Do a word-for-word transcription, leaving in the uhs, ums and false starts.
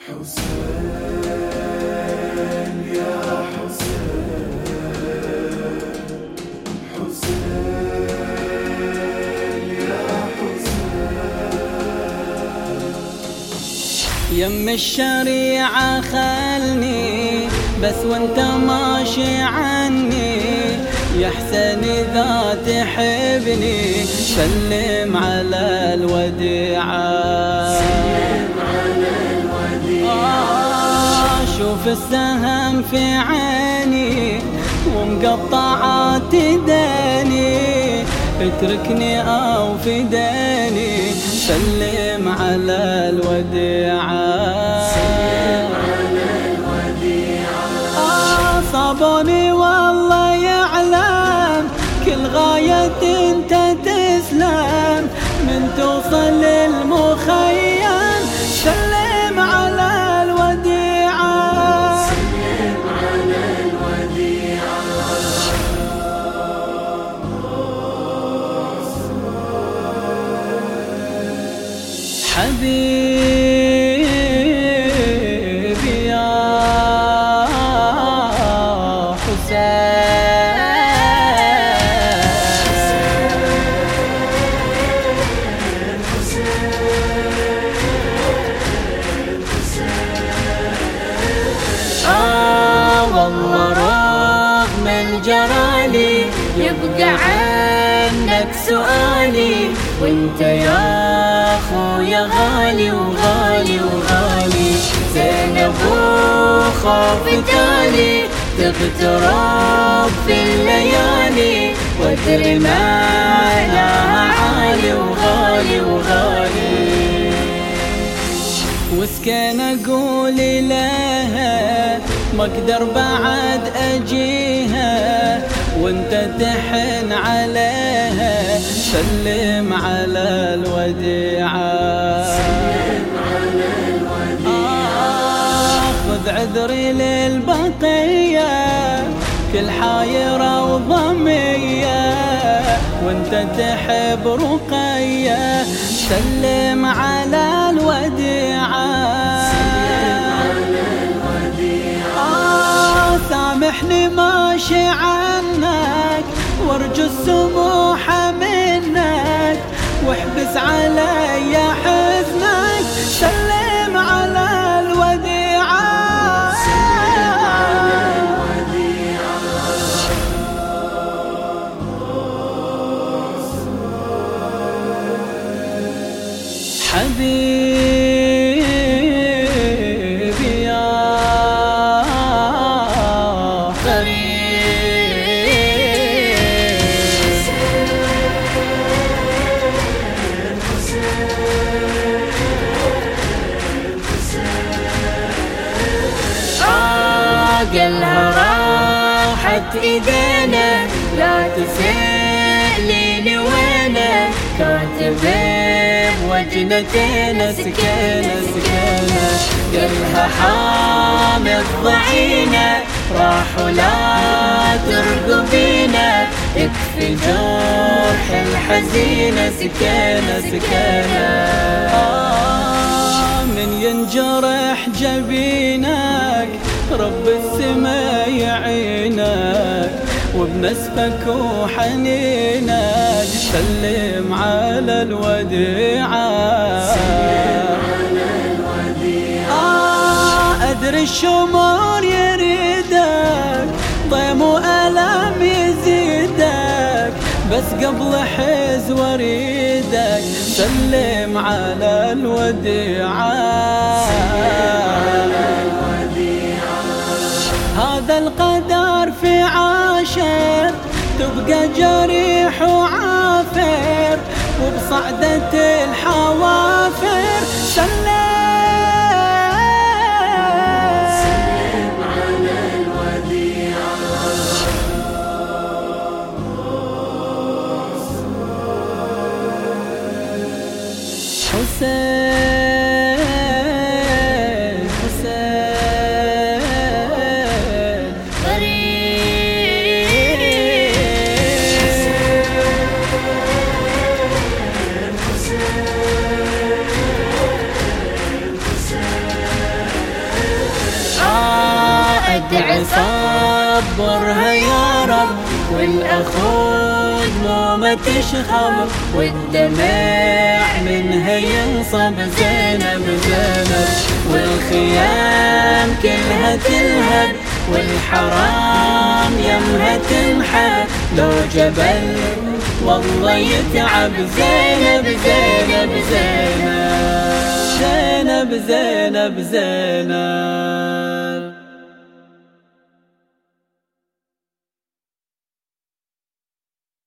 حسين يا حسين، حسين يا حسين. يم الشريعة خلني بس وانت ماشي عني، يا حسين إذا تحبني سلم على الوديعة، سلم على الوديعة. آه شوف السهم في عيني ومقطعات داني، اتركني أو فداني سلم على الوديعة، سلم على الوديعة. آه صابوني والله يعلم كل غاية انت تسلم، من توصل للمخيم سلم على الوديعة، سلم على الوديعة. حبيبي يا والله رغم الجرالي يبقى عنك سؤالي، وانت يا خويا غالي وغالي وغالي، زينب وخافتالي تغترب في الليالي، وادري معناها عالي وغالي وغالي، وسكن اقول لها ما اقدر بعد اجيها، وانت تحن عليها سلم على الوديعة، سلم على الوديعة. آه خذ عذري للبقية كل حايرة وضمية، وانت تحب رقية سلم على الوديعة، سامحني ماشي عنك وارجو السموح منك، واحبس علي حزنك سلم على الوديعة، سلم على الوديعة. حبيبي يا قلها راحت ايدينا لا تسأليني وينه، كاتب بوجنتينا سكينة سكينة، قلها حامد ضعينا راح ولا ترقبينا، يكفي جرح الحزينة سكينة سكينة، آه من ينجرح جبينك رب السما يعينك، وبنسفك وحنينك سلم على الوديعة، سلم على الوديعة. آه أدري الشمور يريدك ضيم وألم يزيدك، بس قبل حز وريدك سلم على الوديعة، هذا القدر في عاشر تبقى جريح وعافر، وبصعدة الحوافر سلم سلم على الوديعة. حسين حسين غريب ادعي صبرها يا رب، والأخود مو ما تشخب، والدمع منها ينصب. زينب زينب والخيام كلها تلهب، والحرام يمها تنحب، لو جبل والله يتعب. زينب زينب زينب زينب زينب زينب